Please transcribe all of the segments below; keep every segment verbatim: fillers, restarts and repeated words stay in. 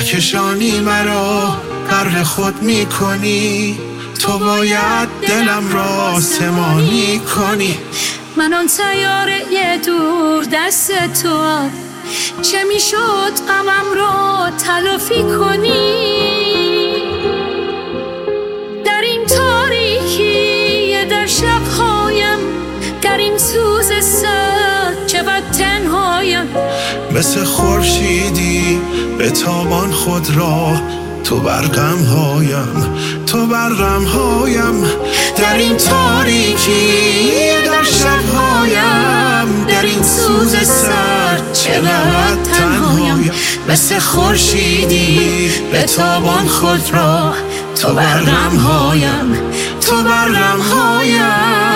نکشانی مرا غرق خود میکنی، تو باید دلم را آسمانی کنی. من آن سیاره یه دور دست تو، چه میشد غمم را تلافی کنی؟ در این تاریکی در شبهایم، در این سوز سرد چقدر تنهایم. مثل خورشیدی به تابان خود را، تو بر غمهایم، تو بر غمهایم. در این تاریکی در شبهایم، در این سوز سرد چقدر تنهایم. مثل خورشیدی به تابان خود را، تو بر غمهایم، تو بر غمهایم.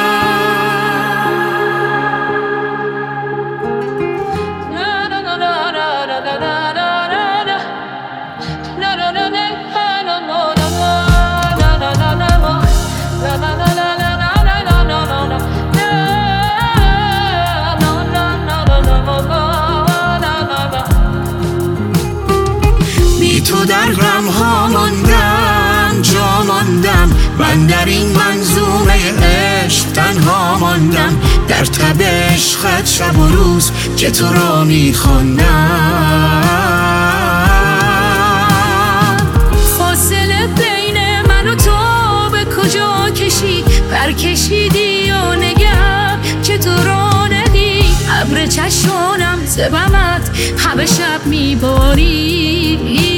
تو در غم ها ماندم، جا ماندم، من در این منظومه عشق تنها ماندم. در تب عشقت شب و روز که تو را میخواندم. فاصله بین من و تو به کجا کشید؟ پر کشیدی و نگم که تو را ندی. ابر چشمانم ز غمت همه شب میباری.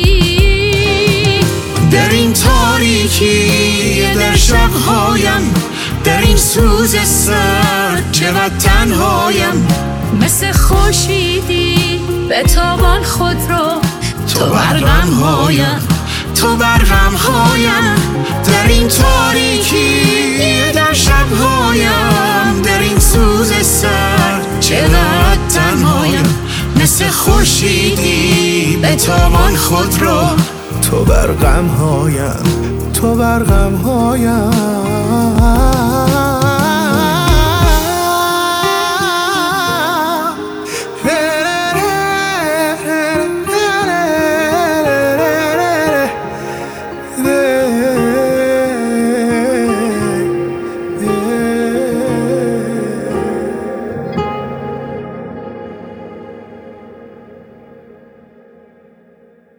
در این تاریکی در شبهایم، در این سوز سرد چقدر تنهایم. مثل خورشیدی به تابان خود را، تو بر غمهایم، تو بر غمهایم. در این تاریکی در شبهایم، در این سوز سرد چقدر تنهایم. مثل خورشیدی به تابان خود را، تو بر غمهایم، تو بر غمهایم.